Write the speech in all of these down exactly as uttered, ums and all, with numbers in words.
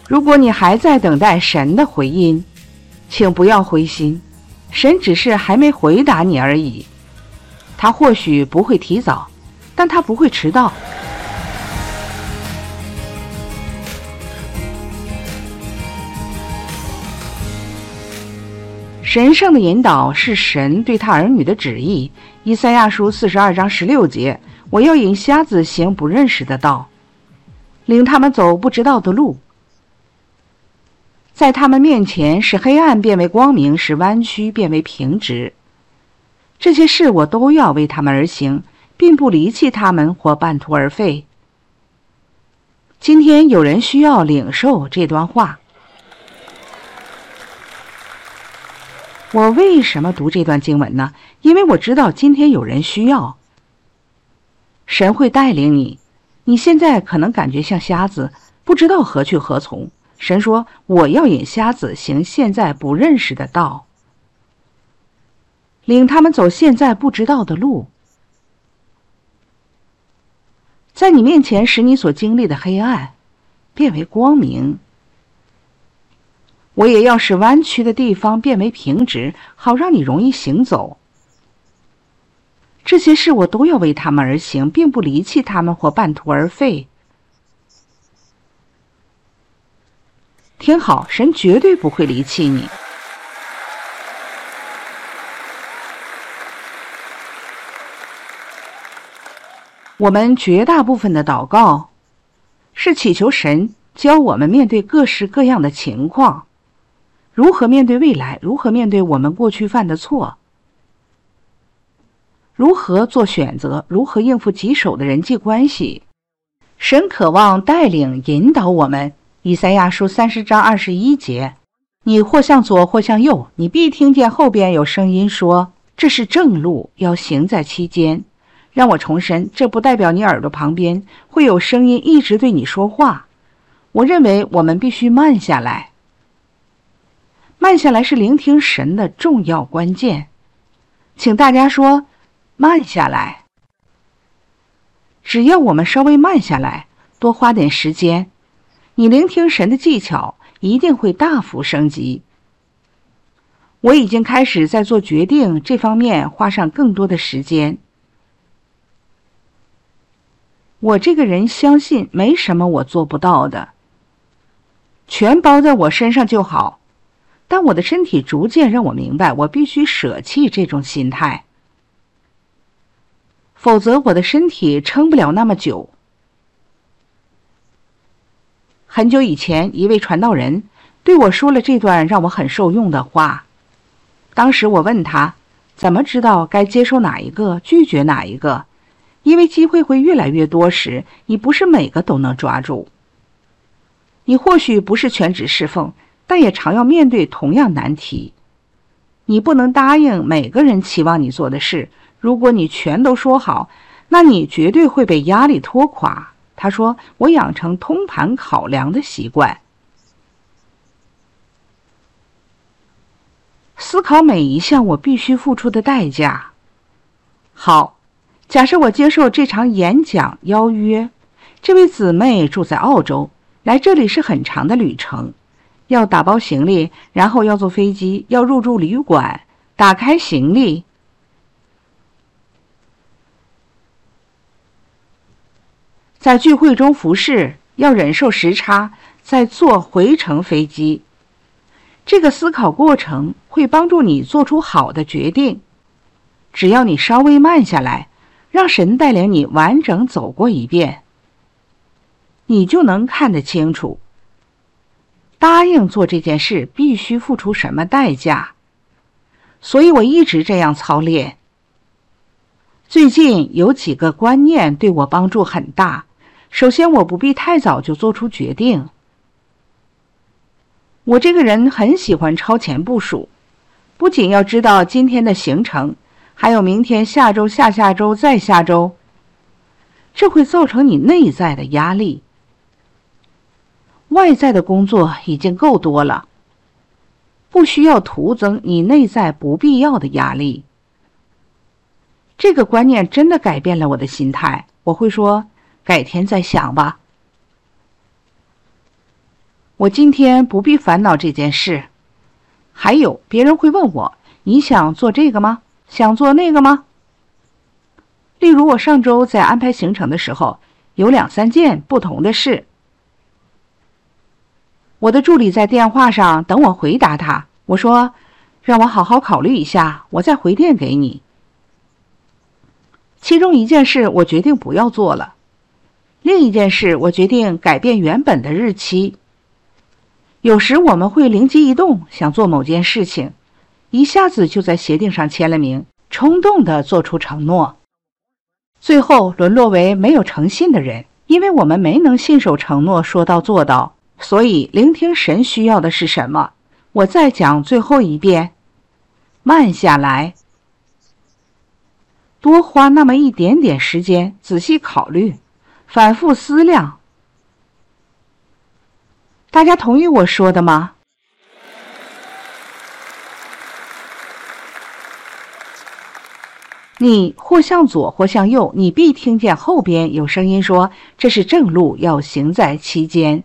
如果你还在等待神的回音，请不要灰心，神只是还没回答你而已。他或许不会提早，但他不会迟到。神圣的引导是神对他儿女的旨意。以赛亚书四十二章十六节，我要引瞎子行不认识的道，领他们走不知道的路。在他们面前使黑暗变为光明，使弯曲变为平直。这些事我都要为他们而行，并不离弃他们或半途而废。今天有人需要领受这段话。我为什么读这段经文呢？因为我知道今天有人需要。神会带领你，你现在可能感觉像瞎子，不知道何去何从。神说，我要引瞎子行现在不认识的道，领他们走现在不知道的路，在你面前使你所经历的黑暗变为光明。我也要使弯曲的地方变为平直，好让你容易行走。这些事我都要为他们而行，并不离弃他们或半途而废。听好，神绝对不会离弃你。我们绝大部分的祷告是祈求神教我们面对各式各样的情况，如何面对未来，如何面对我们过去犯的错，如何做选择，如何应付棘手的人际关系。神渴望带领引导我们。以赛亚书三十章二十一节，你或向左或向右，你必听见后边有声音说，这是正路，要行在其间。让我重申，这不代表你耳朵旁边会有声音一直对你说话。我认为我们必须慢下来。慢下来是聆听神的重要关键。请大家说，慢下来。只要我们稍微慢下来，多花点时间，你聆听神的技巧一定会大幅升级。我已经开始在做决定这方面花上更多的时间。我这个人相信没什么我做不到的，全包在我身上就好。但我的身体逐渐让我明白，我必须舍弃这种心态，否则我的身体撑不了那么久。很久以前，一位传道人对我说了这段让我很受用的话。当时我问他，怎么知道该接受哪一个，拒绝哪一个？因为机会会越来越多时，你不是每个都能抓住。你或许不是全职侍奉，但也常要面对同样难题。你不能答应每个人期望你做的事，如果你全都说好，那你绝对会被压力拖垮。他说，我养成通盘考量的习惯，思考每一项我必须付出的代价。好，假设我接受这场演讲邀约，这位姊妹住在澳洲，来这里是很长的旅程，要打包行李，然后要坐飞机，要入住旅馆，打开行李，在聚会中服侍，要忍受时差，再坐回程飞机。这个思考过程会帮助你做出好的决定。只要你稍微慢下来，让神带领你完整走过一遍，你就能看得清楚，答应做这件事必须付出什么代价。所以我一直这样操练。最近有几个观念对我帮助很大。首先，我不必太早就做出决定。我这个人很喜欢超前部署，不仅要知道今天的行程，还有明天、下周、下下周、再下周，这会造成你内在的压力。外在的工作已经够多了，不需要徒增你内在不必要的压力。这个观念真的改变了我的心态。我会说，改天再想吧。 我今天不必烦恼这件事。还有，别人会问我，你想做这个吗？想做那个吗？例如我上周在安排行程的时候，有两三件不同的事。我的助理在电话上等我回答他，我说让我好好考虑一下，我再回电给你。其中一件事我决定不要做了，另一件事我决定改变原本的日期。有时我们会灵机一动，想做某件事情，一下子就在协定上签了名，冲动地做出承诺，最后沦落为没有诚信的人，因为我们没能信守承诺，说到做到。所以聆听神需要的是什么？我再讲最后一遍，慢下来，多花那么一点点时间，仔细考虑，反复思量。大家同意我说的吗？你或向左或向右，你必听见后边有声音说，这是正路，要行在其间。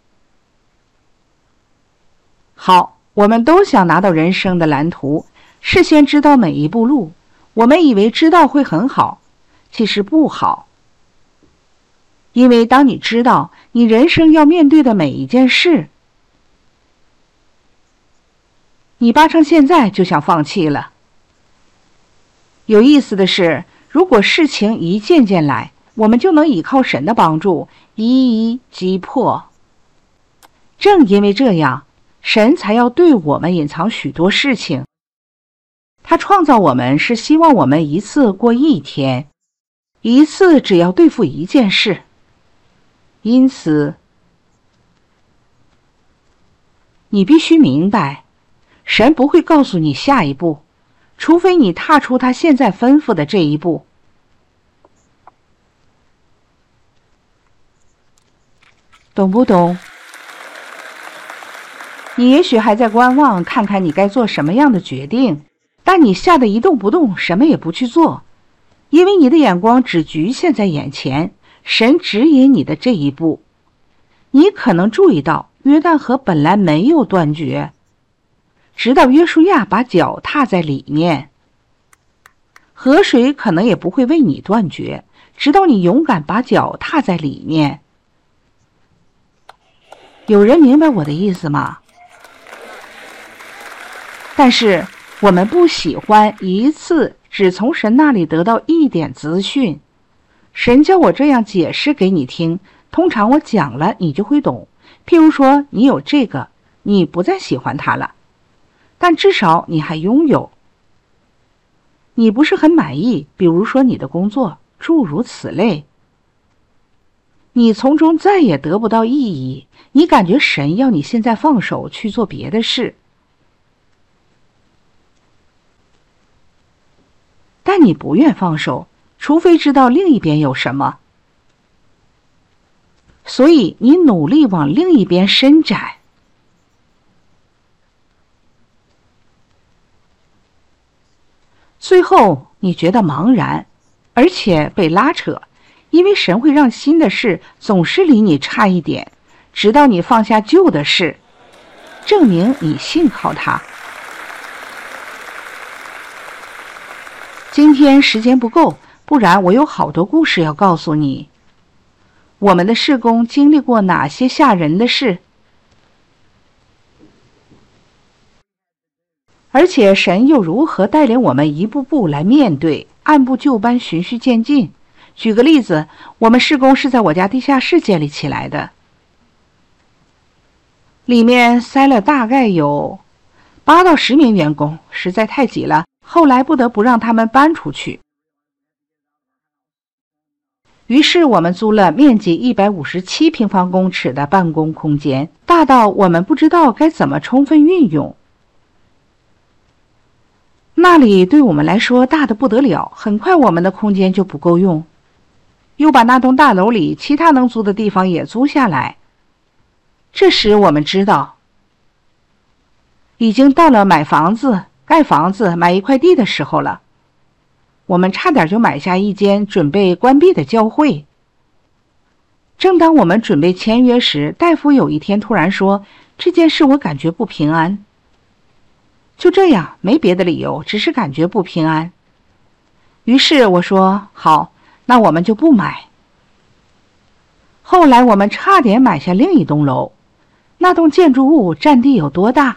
好，我们都想拿到人生的蓝图，事先知道每一步路。我们以为知道会很好，其实不好。因为当你知道你人生要面对的每一件事，你八成现在就想放弃了。有意思的是，如果事情一件件来，我们就能依靠神的帮助，一一击破。正因为这样，神才要对我们隐藏许多事情。他创造我们是希望我们一次过一天，一次只要对付一件事。因此，你必须明白，神不会告诉你下一步，除非你踏出他现在吩咐的这一步。懂不懂？你也许还在观望，看看你该做什么样的决定，但你吓得一动不动，什么也不去做，因为你的眼光只局限在眼前，神指引你的这一步。你可能注意到，约旦河本来没有断绝，直到约书亚把脚踏在里面。河水可能也不会为你断绝，直到你勇敢把脚踏在里面。有人明白我的意思吗？但是我们不喜欢一次只从神那里得到一点资讯。神叫我这样解释给你听，通常我讲了你就会懂。譬如说，你有这个，你不再喜欢它了，但至少你还拥有。你不是很满意，比如说你的工作，诸如此类。你从中再也得不到意义，你感觉神要你现在放手去做别的事。但你不愿放手，除非知道另一边有什么。所以你努力往另一边伸展。最后你觉得茫然，而且被拉扯，因为神会让新的事总是离你差一点，直到你放下旧的事，证明你信靠他。今天时间不够，不然我有好多故事要告诉你。我们的事工经历过哪些吓人的事？而且神又如何带领我们一步步来面对，按部就班，循序渐进。举个例子，我们事工是在我家地下室建立起来的，里面塞了大概有八到十名员工，实在太挤了，后来不得不让他们搬出去。于是我们租了面积一百五十七平方公尺的办公空间，大到我们不知道该怎么充分运用。那里对我们来说大得不得了，很快我们的空间就不够用，又把那栋大楼里其他能租的地方也租下来。这时我们知道，已经到了买房子、盖房子、买一块地的时候了。我们差点就买下一间准备关闭的教会。 正当我们准备签约时，大夫有一天突然说，这件事我感觉不平安。就这样，没别的理由，只是感觉不平安。于是我说，好，那我们就不买。后来我们差点买下另一栋楼，那栋建筑物占地有多大？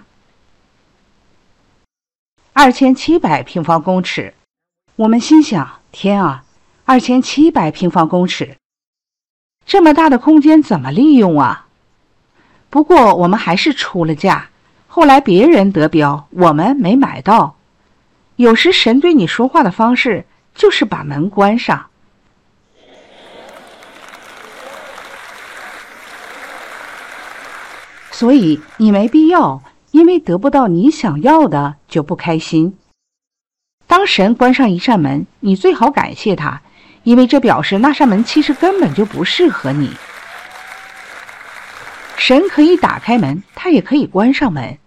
二千七百平方公尺。我们心想，天啊，二千七百平方公尺，这么大的空间怎么利用啊？不过我们还是出了价，后来别人得标，我们没买到。有时神对你说话的方式就是把门关上。所以你没必要因为得不到你想要的就不开心。当神关上一扇门，你最好感谢他，因为这表示那扇门其实根本就不适合你。神可以打开门，他也可以关上门。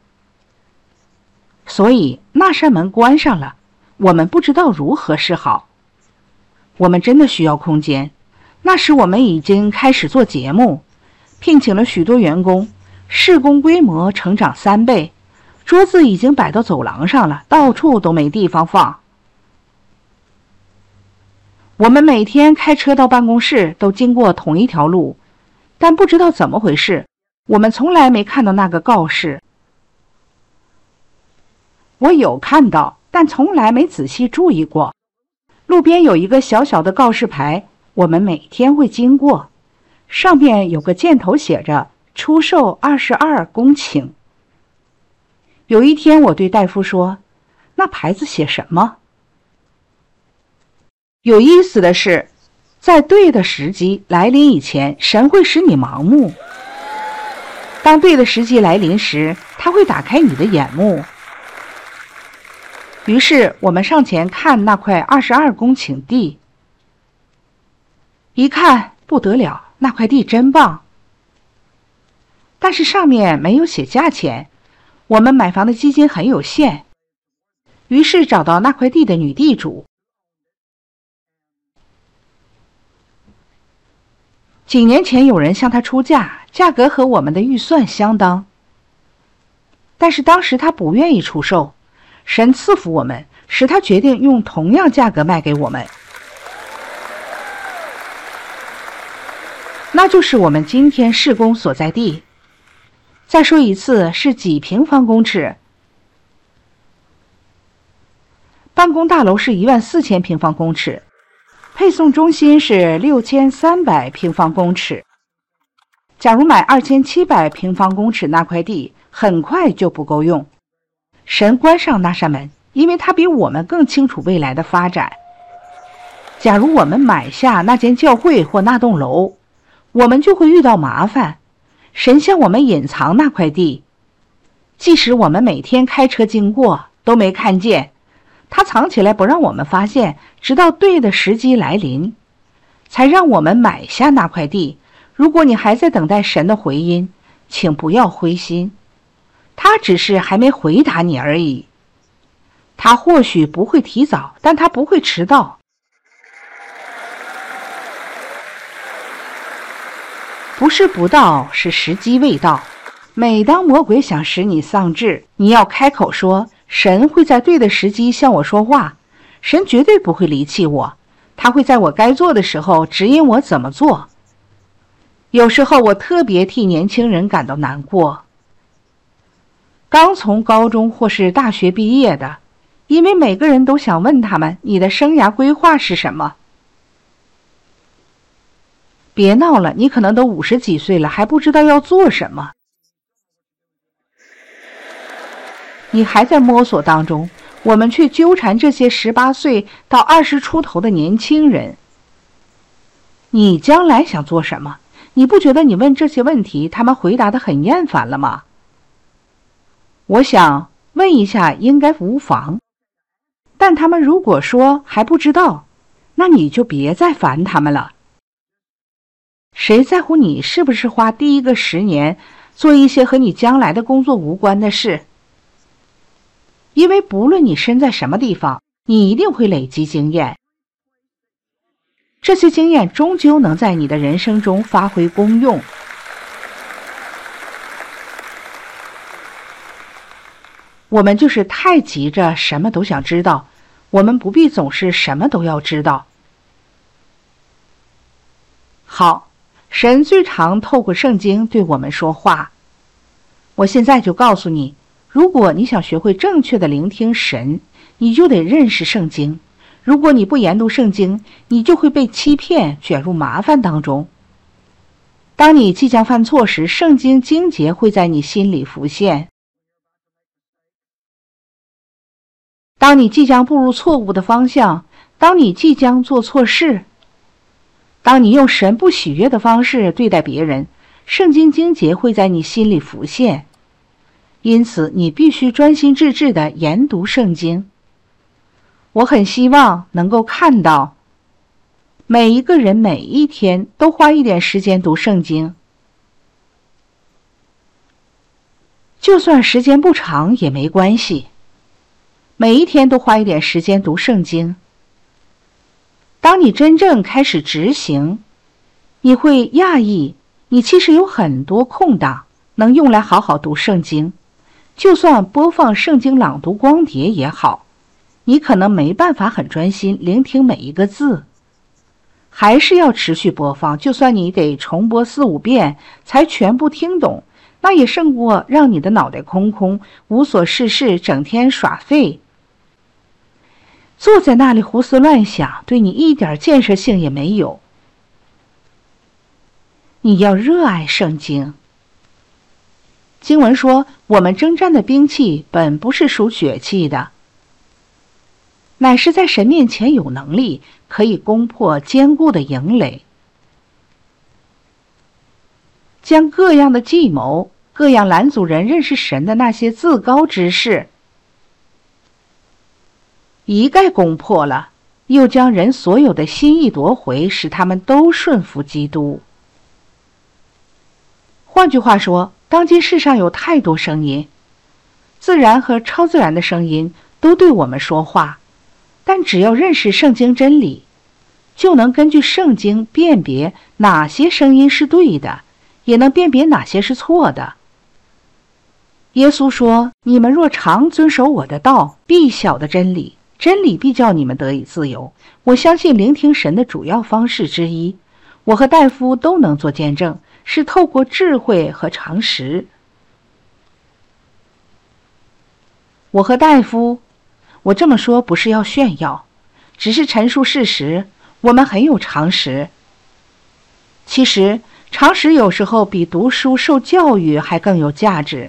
所以那扇门关上了，我们不知道如何是好。我们真的需要空间。那时我们已经开始做节目，聘请了许多员工，事工规模成长三倍，桌子已经摆到走廊上了，到处都没地方放。我们每天开车到办公室都经过同一条路，但不知道怎么回事，我们从来没看到那个告示。我有看到，但从来没仔细注意过。路边有一个小小的告示牌，我们每天会经过，上面有个箭头写着出售二十二公顷。有一天我对大夫说，那牌子写什么？有意思的是，在对的时机来临以前，神会使你盲目。当对的时机来临时，他会打开你的眼目。于是我们上前看那块二十二公顷地，一看不得了，那块地真棒。但是上面没有写价钱，我们买房的基金很有限，于是找到那块地的女地主。几年前有人向她出价，价格和我们的预算相当，但是当时她不愿意出售。神赐福我们，使他决定用同样价格卖给我们。那就是我们今天事工所在地。再说一次，是几平方公尺？办公大楼是一万四千平方公尺，配送中心是六千三百平方公尺。假如买二千七百平方公尺那块地，很快就不够用。神关上那扇门，因为他比我们更清楚未来的发展。假如我们买下那间教会或那栋楼，我们就会遇到麻烦。神向我们隐藏那块地，即使我们每天开车经过都没看见，他藏起来不让我们发现，直到对的时机来临，才让我们买下那块地。如果你还在等待神的回音，请不要灰心，他只是还没回答你而已。他或许不会提早，但他不会迟到。不是不到，是时机未到。每当魔鬼想使你丧志，你要开口说，神会在对的时机向我说话，神绝对不会离弃我，他会在我该做的时候指引我怎么做。有时候我特别替年轻人感到难过，刚从高中或是大学毕业的，因为每个人都想问他们，你的生涯规划是什么？别闹了，你可能都五十几岁了，还不知道要做什么。你还在摸索当中，我们却纠缠这些十八岁到二十出头的年轻人。你将来想做什么？你不觉得你问这些问题，他们回答得很厌烦了吗？我想问一下应该无妨，但他们如果说还不知道，那你就别再烦他们了。谁在乎你是不是花第一个十年做一些和你将来的工作无关的事？因为不论你身在什么地方，你一定会累积经验。 这些经验终究能在你的人生中发挥功用。我们就是太急着什么都想知道，我们不必总是什么都要知道。好，神最常透过圣经对我们说话。我现在就告诉你，如果你想学会正确的聆听神，你就得认识圣经。如果你不研读圣经，你就会被欺骗，卷入麻烦当中。当你即将犯错时，圣经经节会在你心里浮现。当你即将步入错误的方向，当你即将做错事，当你用神不喜悦的方式对待别人，圣经经节会在你心里浮现。因此，你必须专心致志地研读圣经。我很希望能够看到每一个人每一天都花一点时间读圣经，就算时间不长也没关系，每一天都花一点时间读圣经。当你真正开始执行，你会讶异，你其实有很多空档能用来好好读圣经。就算播放圣经朗读光碟也好，你可能没办法很专心聆听每一个字，还是要持续播放，就算你得重播四五遍才全部听懂，那也胜过让你的脑袋空空，无所事事，整天耍废，坐在那里胡思乱想，对你一点建设性也没有。你要热爱圣经。经文说，我们征战的兵器本不是属血气的，乃是在神面前有能力，可以攻破坚固的营垒，将各样的计谋，各样拦阻人认识神的那些自高之事一概攻破了，又将人所有的心意夺回，使他们都顺服基督。换句话说，当今世上有太多声音，自然和超自然的声音都对我们说话，但只要认识圣经真理，就能根据圣经辨别哪些声音是对的，也能辨别哪些是错的。耶稣说，你们若常遵守我的道，必晓得真理，真理必叫你们得以自由。我相信聆听神的主要方式之一，我和戴夫都能做见证，是透过智慧和常识。我和戴夫，我这么说不是要炫耀，只是陈述事实，我们很有常识。其实常识有时候比读书受教育还更有价值。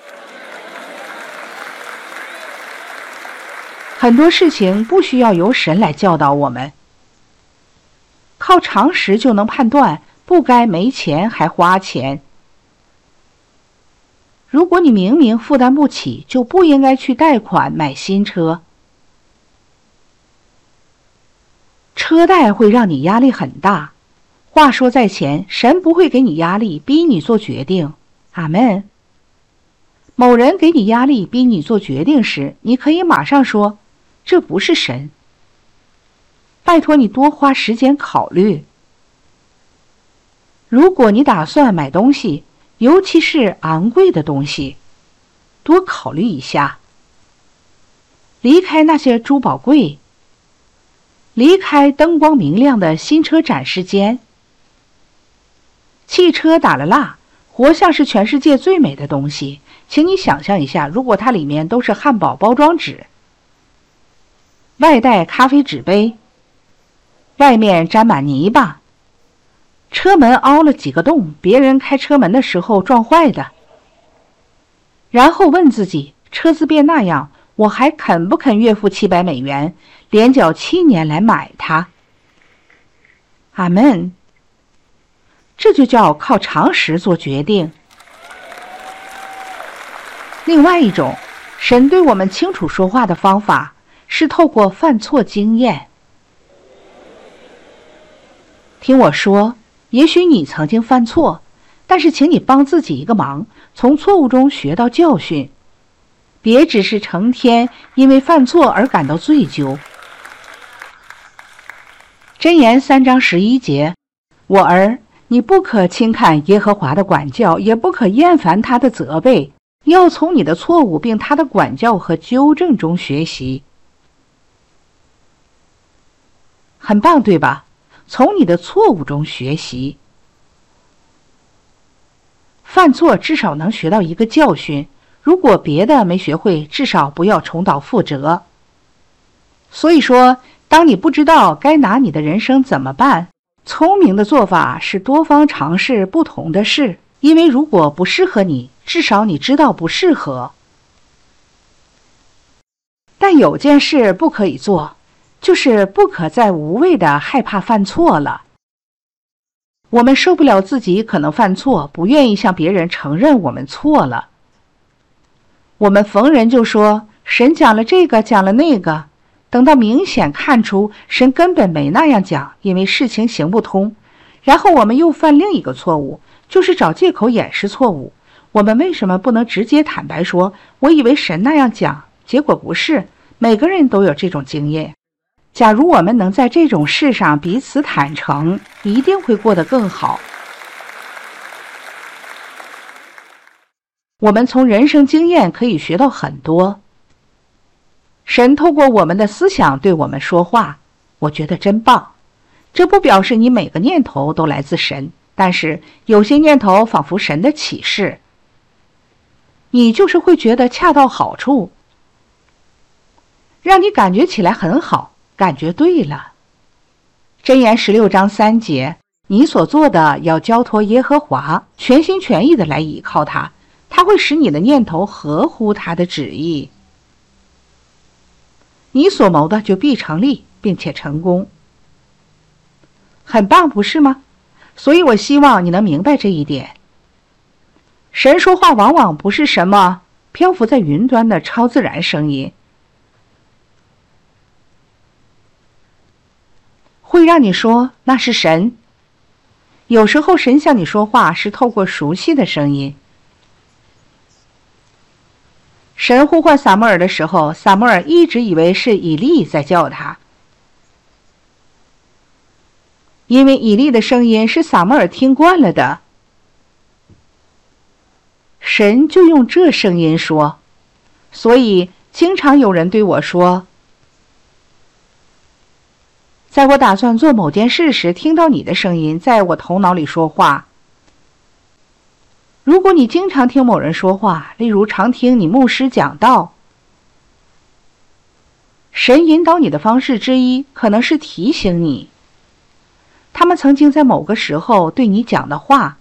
很多事情不需要由神来教导我们，靠常识就能判断不该没钱还花钱。如果你明明负担不起，就不应该去贷款买新车。车贷会让你压力很大。话说在前，神不会给你压力，逼你做决定。阿们。某人给你压力，逼你做决定时，你可以马上说，这不是神。拜托你多花时间考虑。如果你打算买东西，尤其是昂贵的东西，多考虑一下。离开那些珠宝柜，离开灯光明亮的新车展示间。汽车打了蜡，活像是全世界最美的东西，请你想象一下，如果它里面都是汉堡包装纸，外带咖啡纸杯，外面沾满泥巴，车门凹了几个洞，别人开车门的时候撞坏的。然后问自己，车子变那样，我还肯不肯月付七百美元，连缴七年来买它？阿们。这就叫靠常识做决定。另外一种，神对我们清楚说话的方法是透过犯错经验。听我说，也许你曾经犯错，但是请你帮自己一个忙，从错误中学到教训，别只是成天因为犯错而感到罪疚。 箴言三章十一节，我儿，你不可轻看耶和华的管教，也不可厌烦他的责备，要从你的错误并他的管教和纠正中学习。很棒，对吧？从你的错误中学习。犯错至少能学到一个教训，如果别的没学会，至少不要重蹈覆辙。所以说，当你不知道该拿你的人生怎么办，聪明的做法是多方尝试不同的事，因为如果不适合你，至少你知道不适合。但有件事不可以做，就是不可再无谓的害怕犯错了。我们受不了自己可能犯错，不愿意向别人承认我们错了。我们逢人就说，神讲了这个，讲了那个，等到明显看出神根本没那样讲，因为事情行不通，然后我们又犯另一个错误，就是找借口掩饰错误。我们为什么不能直接坦白说，我以为神那样讲，结果不是？每个人都有这种经验。假如我们能在这种事上彼此坦诚，一定会过得更好。我们从人生经验可以学到很多。神透过我们的思想对我们说话，我觉得真棒。这不表示你每个念头都来自神，但是有些念头仿佛神的启示，你就是会觉得恰到好处，让你感觉起来很好，感觉对了。箴言十六章三节，你所做的要交托耶和华，全心全意的来倚靠他，他会使你的念头合乎他的旨意。你所谋的就必成立，并且成功。很棒，不是吗？所以我希望你能明白这一点。神说话往往不是什么漂浮在云端的超自然声音，会让你说那是神。有时候神向你说话是透过熟悉的声音。神呼唤撒母耳的时候，撒母耳一直以为是以利在叫他，因为以利的声音是撒母耳听惯了的，神就用这声音说。所以经常有人对我说，在我打算做某件事时，听到你的声音在我头脑里说话。如果你经常听某人说话，例如常听你牧师讲道，神引导你的方式之一可能是提醒你他们曾经在某个时候对你讲的话。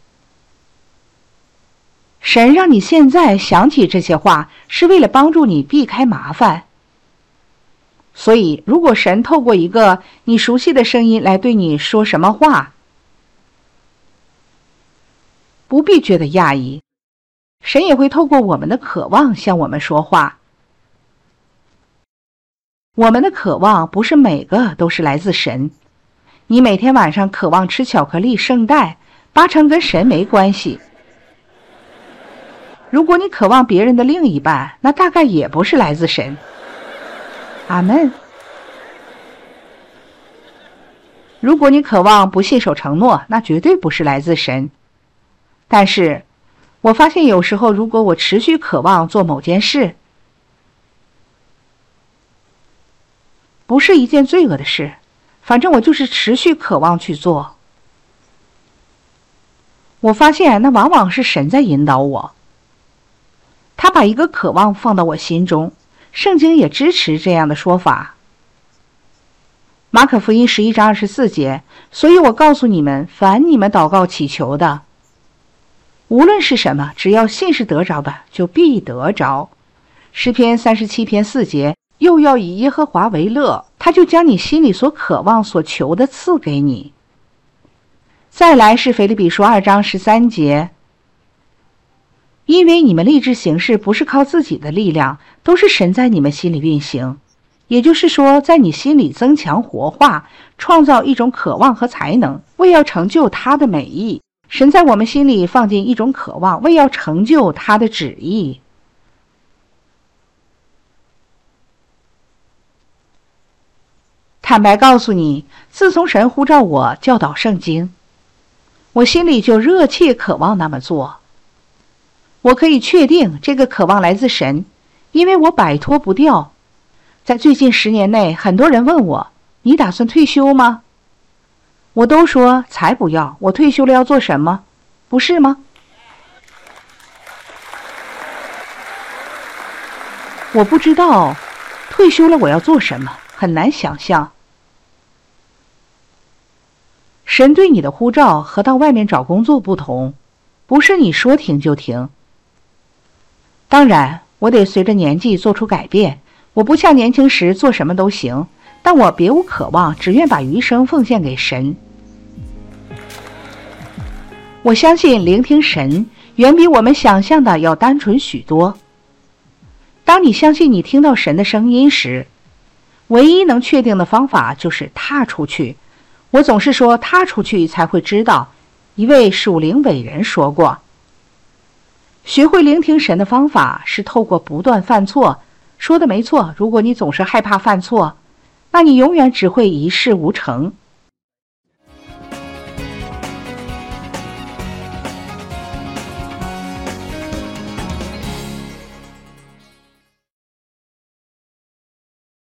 神让你现在想起这些话，是为了帮助你避开麻烦。所以如果神透过一个你熟悉的声音来对你说什么话，不必觉得讶异，神也会透过我们的渴望向我们说话。我们的渴望不是每个都是来自神。你每天晚上渴望吃巧克力圣代，八成跟神没关系。如果你渴望别人的另一半，那大概也不是来自神。阿们。如果你渴望不信守承诺，那绝对不是来自神。但是我发现有时候，如果我持续渴望做某件事，不是一件罪恶的事，反正我就是持续渴望去做，我发现那往往是神在引导我。他把一个渴望放到我心中，圣经也支持这样的说法。马可福音十一章二十四节，所以我告诉你们，凡你们祷告祈求的，无论是什么，只要信是得着的，就必得着。诗篇三十七篇四节，又要以耶和华为乐，他就将你心里所渴望所求的赐给你。再来是腓立比书二章十三节，因为你们立志行事不是靠自己的力量，都是神在你们心里运行。也就是说，在你心里增强活化，创造一种渴望和才能，为要成就他的美意。神在我们心里放进一种渴望，为要成就他的旨意。 坦白告诉你，自从神呼召我教导圣经，我心里就热切渴望那么做。我可以确定这个渴望来自神，因为我摆脱不掉。在最近十年内，很多人问我，你打算退休吗？我都说才不要，我退休了要做什么？不是吗？我不知道退休了我要做什么，很难想象。神对你的呼召和到外面找工作不同，不是你说停就停。当然，我得随着年纪做出改变，我不像年轻时做什么都行，但我别无渴望，只愿把余生奉献给神。我相信聆听神远比我们想象的要单纯许多。当你相信你听到神的声音时，唯一能确定的方法就是踏出去。我总是说踏出去才会知道，一位属灵伟人说过。学会聆听神的方法是透过不断犯错。说的没错，如果你总是害怕犯错，那你永远只会一事无成。